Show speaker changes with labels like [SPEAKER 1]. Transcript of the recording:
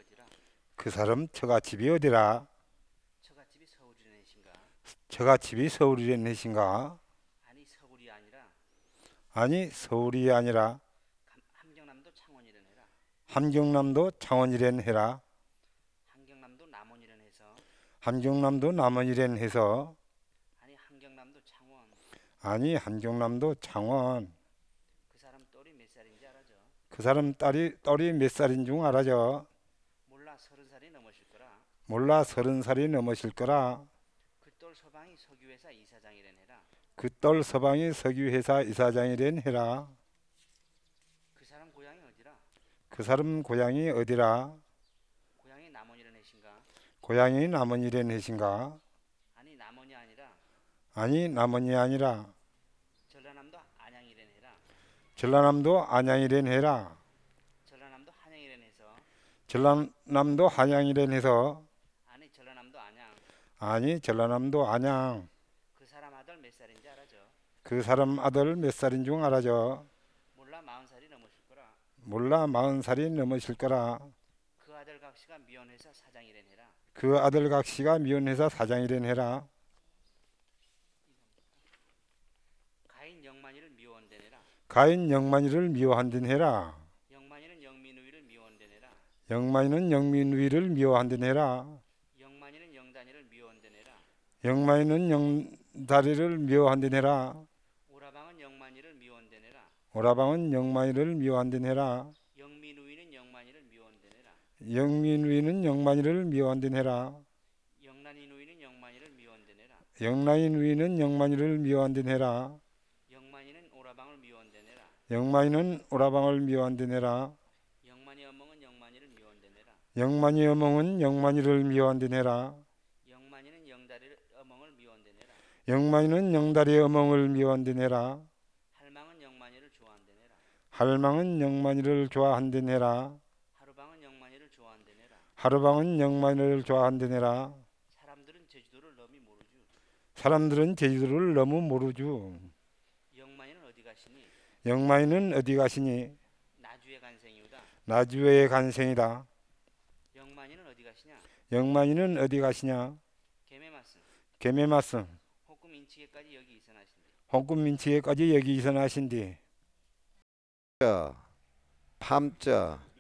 [SPEAKER 1] 어디라?
[SPEAKER 2] 그 사람 처갓집이 어디라?
[SPEAKER 1] 처갓집이 서울이라내신가?
[SPEAKER 2] 처갓집이 서울이랬는가?
[SPEAKER 1] 아니 서울이 아니라
[SPEAKER 2] 아니 서울이 아니라
[SPEAKER 1] 함경남도 창원이란 해라.
[SPEAKER 2] 함경남도 창원이란 해라.
[SPEAKER 1] 함경남도 남원이란 해서
[SPEAKER 2] 함경남도 남원이란 해서
[SPEAKER 1] 아니 함경남도 창원.
[SPEAKER 2] 아니 함경남도 창원.
[SPEAKER 1] 그 사람 또리 몇 살인지 알아죠?
[SPEAKER 2] 그 사람 딸이 몇 살인 줄 알아죠?
[SPEAKER 1] 몰라 30살이 넘으실 거라.
[SPEAKER 2] 몰라 30살이 넘으실 거라.
[SPEAKER 1] 그 딸 서방이 석유회사 이사장이란 해라.
[SPEAKER 2] 그 딸 서방이 석유회사 이사장이란 해라.
[SPEAKER 1] 그 사람 고향이 어디라?
[SPEAKER 2] 그 사람 고향이 어디라?
[SPEAKER 1] 고향이 남원이란 해신가?
[SPEAKER 2] 고향이 남원이란 해신가?
[SPEAKER 1] 아니 남원이 아니라
[SPEAKER 2] 아니 남원이 아니라
[SPEAKER 1] 전라남도 안양이란 해라.
[SPEAKER 2] 전라남도 안양이란 해라.
[SPEAKER 1] 전라남도 한양이란 해서
[SPEAKER 2] 전라남도 한양이란 해서
[SPEAKER 1] 아니 전라남도 안양.
[SPEAKER 2] 아니 전라남도 안양.
[SPEAKER 1] 그 사람 아들 몇 살인지 알아죠?
[SPEAKER 2] 그 사람 아들 몇 살인 줄 알아죠?
[SPEAKER 1] 몰라 40살이 넘으실 거라.
[SPEAKER 2] 몰라 40살이 넘으실 거라.
[SPEAKER 1] 그 아들 각시가 미원회사 사장이란 해라.
[SPEAKER 2] 그 아들 각시가 미원회사 사장이란 해라.
[SPEAKER 1] 가인 영만이를 미워한단 해라.
[SPEAKER 2] 가인 영만이를 미워한단 해라.
[SPEAKER 1] 영만이는 영민우이를 미워한단 해라.
[SPEAKER 2] 영만이는 영민위를 미워한단 해라.
[SPEAKER 1] 영만이는 영단이를 미워한단 해라.
[SPEAKER 2] 영만이는 영다리를 미워한단 해라.
[SPEAKER 1] 오라방은 영만이를 미워한단 해라.
[SPEAKER 2] 오라방은 영만이를 미워한단 해라.
[SPEAKER 1] 영민우이는 영만이를 미워한단 해라.
[SPEAKER 2] 영민위는 영만이를 미워한단 해라.
[SPEAKER 1] 영란이누이는 영만이를 미워한단 해라.
[SPEAKER 2] 영란인위는 영만이를 미워한단 해라.
[SPEAKER 1] 영만이는 오라방을 미워한단 해라.
[SPEAKER 2] 영만이는 오라방을 미워한단 해라.
[SPEAKER 1] 영만이 어멍은 영만이를 미워한단 해라.
[SPEAKER 2] 영만이 어멍은 영만이를 미워한단 해라.
[SPEAKER 1] 영만이는 영다리를 어멍을 미워한단 해라.
[SPEAKER 2] 영만이는 영다리 어멍을 미워한단 해라.
[SPEAKER 1] 할망은 영만이를 좋아한단 해라.
[SPEAKER 2] 할망은 영만이를 좋아한단 해라.
[SPEAKER 1] 하루방은 영만이를 좋아한단 해라.
[SPEAKER 2] 하루방은 영만이를 좋아한단 해라.
[SPEAKER 1] 사람들은 제주도를 너무 모르죠.
[SPEAKER 2] 사람들은 제주도를 너무 모르죠.
[SPEAKER 1] 영만이는 어디 가시니?
[SPEAKER 2] 영만이는 어디 가시니?
[SPEAKER 1] 나주에 간생이우다.
[SPEAKER 2] 나주의 간생이다.
[SPEAKER 1] 영만이는 어디 가시냐?
[SPEAKER 2] 영만이는 어디 가시냐?
[SPEAKER 1] 개매말씀.
[SPEAKER 2] 개매말씀.
[SPEAKER 1] 혹금 인치게까지 여기 이선하신대.
[SPEAKER 2] 홍금 민치에까지 여기 이선하신디.
[SPEAKER 3] 함자